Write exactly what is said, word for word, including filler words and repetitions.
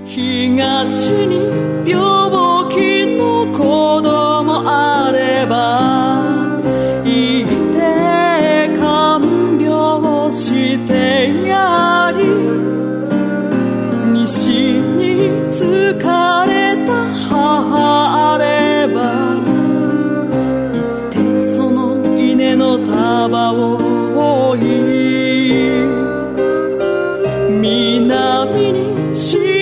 東に病気の子供あればいて看病してやり、西に疲れた母あればいてその稲の束を追い、南に